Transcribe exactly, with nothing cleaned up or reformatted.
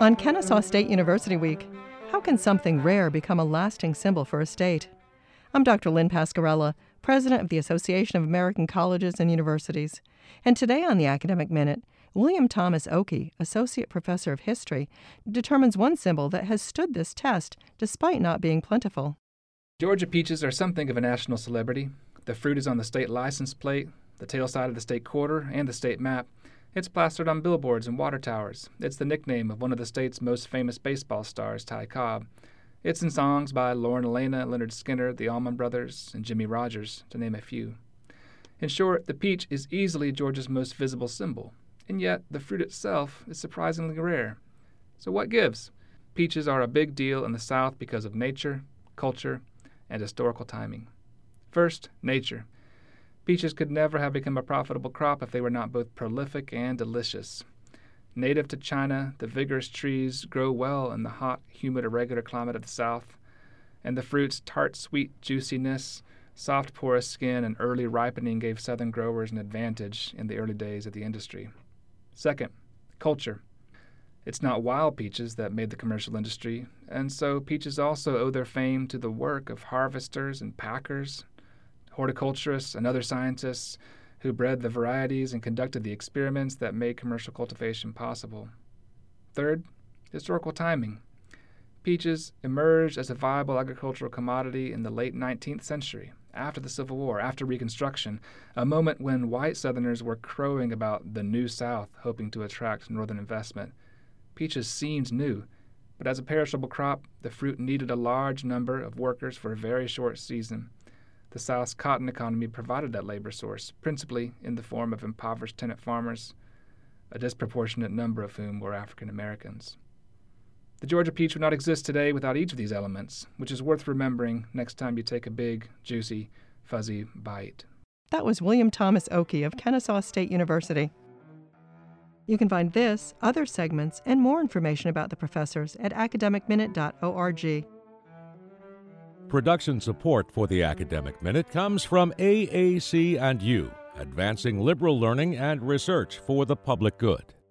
On Kennesaw State University Week, how can something rare become a lasting symbol for a state? I'm Doctor Lynn Pascarella, President of the Association of American Colleges and Universities. And today on the Academic Minute, William Thomas Oakey, Associate Professor of History, determines one symbol that has stood this test despite not being plentiful. Georgia peaches are something of a national celebrity. The fruit is on the state license plate, the tail side of the state quarter, and the state map. It's plastered on billboards and water towers. It's the nickname of one of the state's most famous baseball stars, Ty Cobb. It's in songs by Lauren Elena, Leonard Skinner, the Allman Brothers, and Jimmy Rogers, to name a few. In short, the peach is easily Georgia's most visible symbol, and yet the fruit itself is surprisingly rare. So what gives? Peaches are a big deal in the South because of nature, culture, and historical timing. First, nature. Peaches could never have become a profitable crop if they were not both prolific and delicious. Native to China, the vigorous trees grow well in the hot, humid, irregular climate of the South, and the fruit's tart, sweet juiciness, soft, porous skin, and early ripening gave Southern growers an advantage in the early days of the industry. Second, culture. It's not wild peaches that made the commercial industry, and so peaches also owe their fame to the work of harvesters and packers, horticulturists, and other scientists who bred the varieties and conducted the experiments that made commercial cultivation possible. Third, historical timing. Peaches emerged as a viable agricultural commodity in the late nineteenth century, after the Civil War, after Reconstruction, a moment when white Southerners were crowing about the New South, hoping to attract Northern investment. Peaches seemed new, but as a perishable crop, the fruit needed a large number of workers for a very short season. The South's cotton economy provided that labor source, principally in the form of impoverished tenant farmers, a disproportionate number of whom were African Americans. The Georgia peach would not exist today without each of these elements, which is worth remembering next time you take a big, juicy, fuzzy bite. That was William Thomas Oakey of Kennesaw State University. You can find this, other segments, and more information about the professors at academic minute dot org. Production support for the Academic Minute comes from A A C and U, advancing liberal learning and research for the public good.